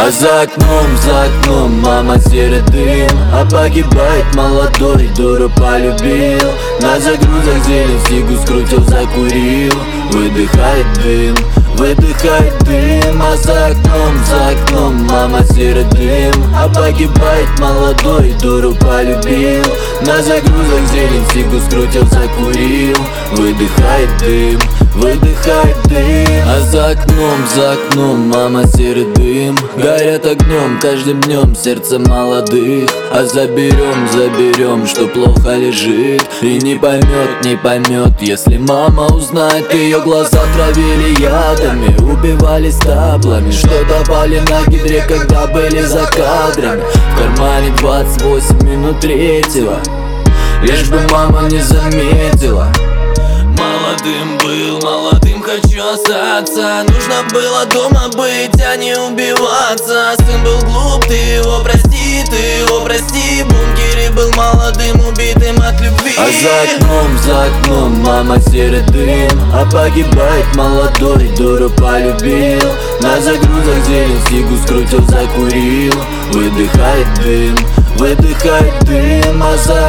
А за окном мама серый дым. А погибает молодой, дуру полюбил. На загрузах зелень, фигу скрутил, закурил. Выдыхает дым, выдыхает дым. А за окном мама серый дым. А погибает молодой, дуру полюбил. На загрузах зелень, фигу скрутил, закурил. Выдыхает дым, выдыхает дым. А за окном мама серый дым. Горят огнем каждым днем сердце молодых. А заберем, что плохо лежит. И не поймет, если мама узнает. Ее глаза травили ядами, убивали стаблами. Что давали на гидре, когда были за кадрами. В кармане 28 минут третьего, лишь бы мама не заметила. Молодым был, молодым хочу остаться. Нужно было дома быть, а не убиваться. Сын был глуп, ты его прости, в бункере был молодым, убитым от любви. А за окном мама серый дым. А погибает молодой, дуру полюбил. На загрузах зелень, фигу скрутил, закурил. Выдыхает дым, выдыхает дым. А за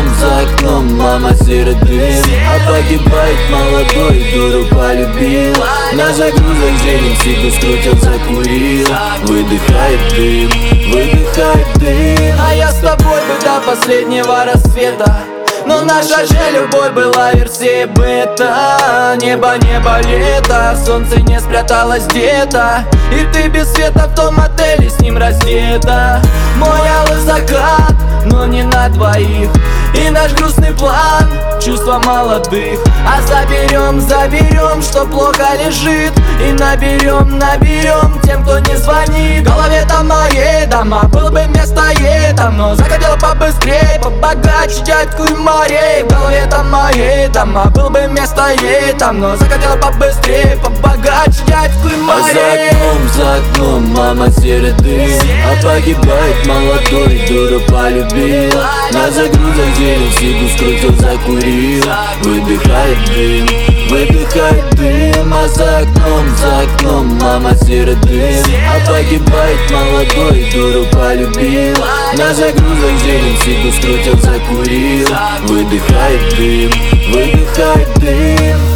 окном мама серый дым. А погибает молодой, дуру полюбил. На загрузах зелень, фигу скрутил, закурил. Выдыхает дым, выдыхает дым. А я с тобой был до последнего рассвета. Но наша же любовь была версией бета. Небо, лето, солнце не спряталось где-то. И ты без света в том отеле с ним раздета. Мой алый закат, но не на двоих. И наш грустный план, чувства молодых. А заберем, что плохо лежит. И наберем тем, кто не звонит. В голове-то моей дома, было бы место ей там. Но захотела побыстрее, побогаче дядьку и морей. В голове-то моей дома, было бы место ей там. Но захотела побыстрее, побогаче дядьку и морей. А за окном мама серый дым. А погибает молодой, дуру полюбил. На загрузах зелень, фигу скрутил, закурил. Выдыхает дым, выдыхает дым. А за окном мама серый дым. А погибает молодой, дуру полюбил. На загрузах зелень, фигу скрутил, закурил. Выдыхает дым, выдыхает дым.